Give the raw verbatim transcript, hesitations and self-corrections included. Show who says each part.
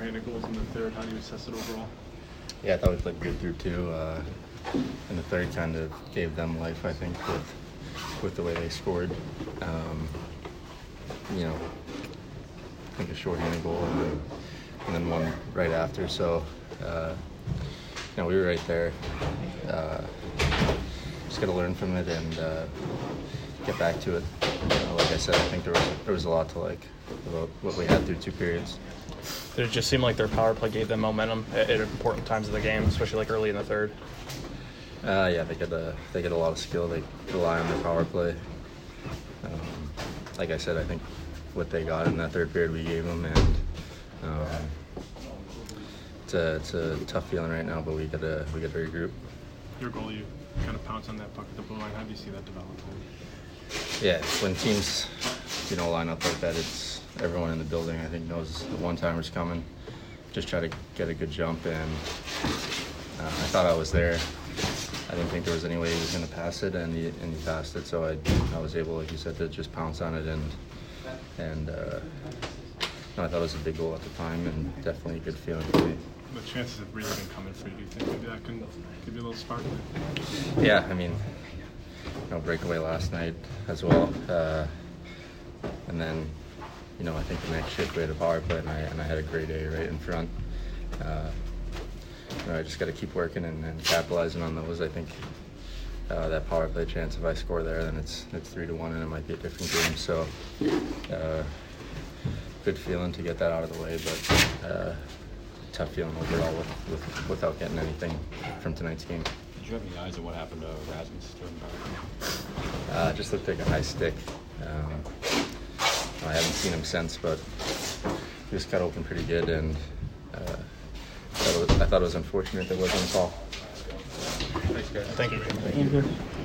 Speaker 1: shorthanded goals in the third. How do you assess it overall?
Speaker 2: Yeah, I thought we played good through two. Uh, and the third kind of gave them life, I think, with with the way they scored. Um, you know, I think a shorthanded goal and then, and then one right after. So, uh, you know, we were right there. Uh, just got to learn from it and uh, get back to it. You know, like I said, I think there was there was a lot to like about what we had through two periods.
Speaker 3: Did it just seem like their power play gave them momentum at, at important times of the game, especially like early in the third?
Speaker 2: Uh, yeah, they get a they get a lot of skill. They rely on their power play. Um, like I said, I think what they got in that third period we gave them, and um, it's a it's a tough feeling right now. But we gotta we gotta regroup.
Speaker 1: Your goal, you kind of pounce on that puck at the blue line. How do you see that developing?
Speaker 2: Yeah, when teams you know line up like that, it's everyone in the building I think knows the one timer's coming. Just try to get a good jump, and uh, I thought I was there. I didn't think there was any way he was going to pass it, and he and he passed it. So I I was able, like you said, to just pounce on it, and and uh, no, I thought it was a big goal at the time, and definitely a good feeling for me.
Speaker 1: The chances have really been coming for you. Do you think maybe that can give you a little spark?
Speaker 2: Yeah, I mean, you know, breakaway last night as well, uh, and then you know I think the next shift we had a power play, and I and I had a great day right in front. Uh, You know, I just got to keep working and, and capitalizing on those. I think uh, that power play chance, if I score there, then it's it's three to one, and it might be a different game. So, uh, good feeling to get that out of the way, but uh, tough feeling overall with, with, without getting anything from tonight's game.
Speaker 4: Did you have any eyes on what happened to Rasmus during the power play?
Speaker 2: Uh, just looked like a high stick. Um, I haven't seen him since, but he was cut open pretty good, and. Uh, I thought it was unfortunate there wasn't a call.
Speaker 3: Thank you.
Speaker 2: Thank you.